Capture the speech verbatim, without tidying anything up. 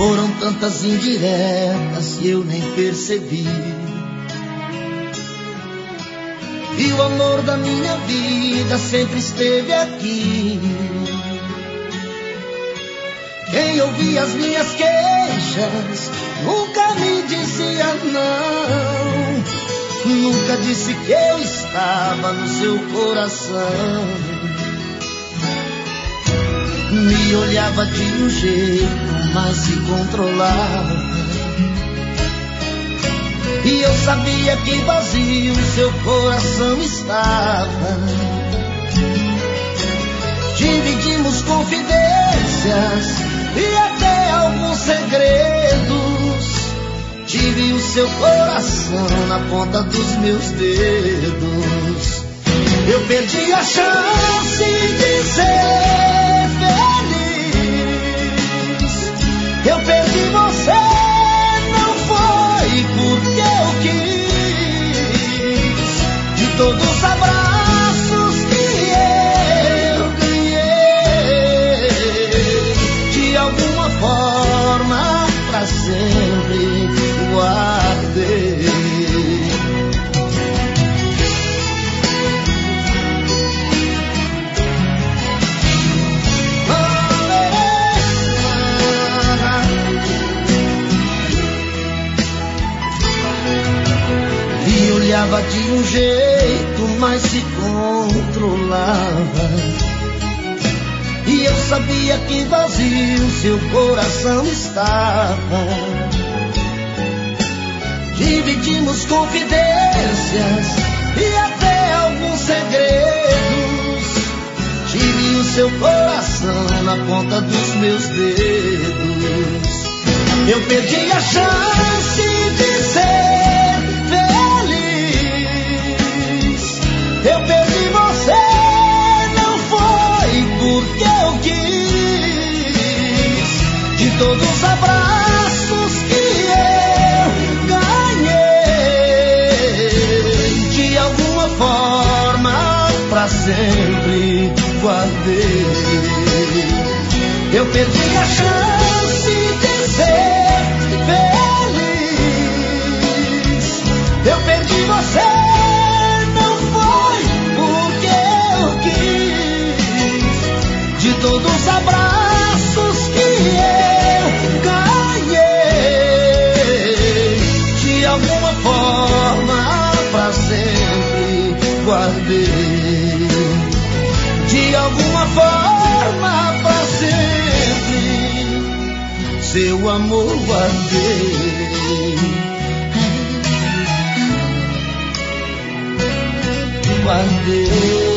Foram tantas indiretas que eu nem percebi. E o amor da minha vida sempre esteve aqui. Quem ouvia as minhas queixas nunca me dizia não. Nunca disse que eu estava no seu coração. Me olhava de um jeito, mas se controlava. E eu sabia que vazio seu coração estava. Dividimos confidências e até alguns segredos. Tive o seu coração na ponta dos meus dedos. Eu perdi a chance de ser feliz. Eu perdi você, não foi porque eu quis. De todos os abraços que eu ganhei, de alguma forma pra sempre guardei. E olhava de um jeito, mas se controlava. E eu sabia que vazio seu coração estava. Dividimos confidências e até alguns segredos. Tive o seu coração na ponta dos meus dedos. Eu perdi a chance de ser feliz. Eu perdi você, não foi porque eu quis. De todos os abraços que eu ganhei, de alguma forma pra sempre guardei. Eu perdi a chance de ser feliz. Eu perdi você, não foi porque eu quis. De todos os abraços que eu ganhei, de alguma forma pra sempre guardei. De alguma forma pra sempre seu amor guardei. Guardei.